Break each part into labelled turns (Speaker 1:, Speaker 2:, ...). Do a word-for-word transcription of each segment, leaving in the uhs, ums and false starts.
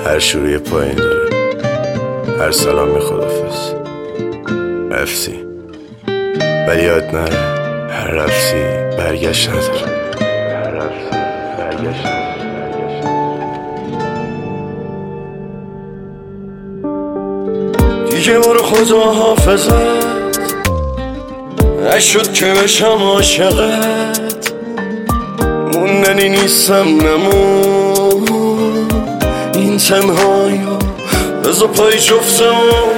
Speaker 1: هر شروع پایین داره، هر سلام می خدافز رفتی ولی یاد نره، هر رفتی برگشت نداره، هر رفتی برگشت نداره. دیگه برو خدا حافظت، نشد که بشم عاشقت، موندنی نیستم نمون این تنهایی بزا پای جفتمون،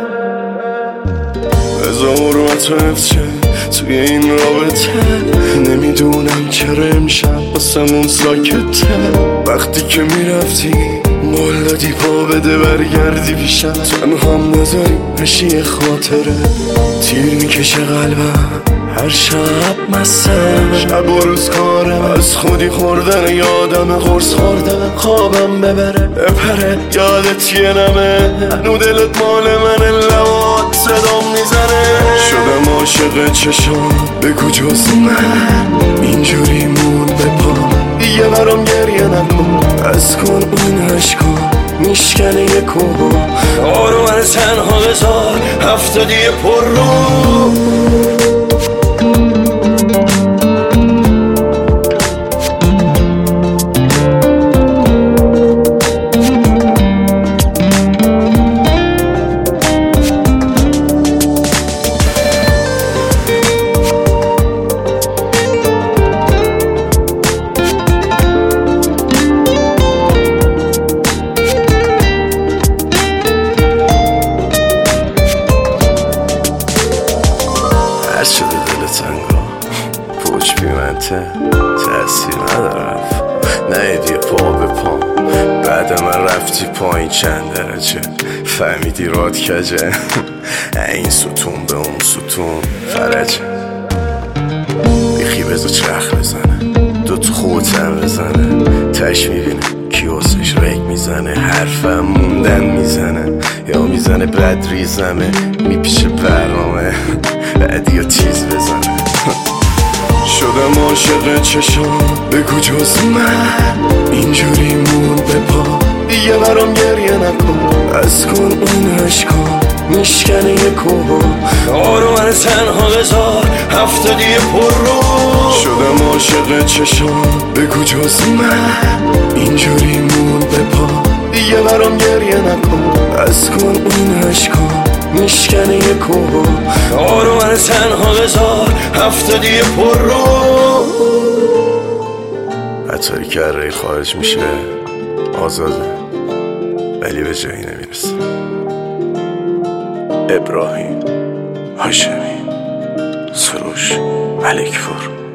Speaker 1: بزا حرمت و حفظ توی این رابطه. نمیدونم چرا امشب باسمون ساکته، وقتی که میرفتی مال دادی پا بده برگردی پیشم، تنهام نذاری بشی یه خاطره. تیر میکشه قلبم هر شب مسته، شب و روز کارم از خودی خوردن، یادم قرص خوردن خوابم ببره بپره، یادت یه نمه هنو دلت مال من، لبات صدام میزنه. شدم عاشق چشام بگو جز من، اینجوری مون به پا دیگه برام گریه نکن، از کن اون عشقا میشکنه یه کوه، آرو من تنها بذار هفتادی پر رو. هر شده دل تنگا پوچ بیمنته تأثیر نداره، نهیدی پا به پا بعد من رفتی پایین چند درجه، فهمیدی راد کجه این ستون به اون ستون فرجه. بیخی بزا چرخ بزنه دوتو خودتن بزنه، تش میبینه کیاسش رک میزنه، حرفم موندن میزنه یا میزنه بد ریزمه، میپیشه برنامه بعدی یا تیز بزنه. شدم عاشق چشام بگو جز من، اینجوری مون به پا دیگه برام گریه نکن، از کن اون عشقا میشکنه یه کوه، آرو من تنها بذار هفتادی پر رو. شدم عاشق چشام بگو جز من، اینجوری مون به پا دیگه برام گریه نکن، از کن اون عشقا میشکنه یه کوه، آرو من تنها بذار هفتادی پر رو. حتی که ری خارج میشه آزاده ولی به جایی نمیرسه. ابراهیم هاشمی سروش ملکپور.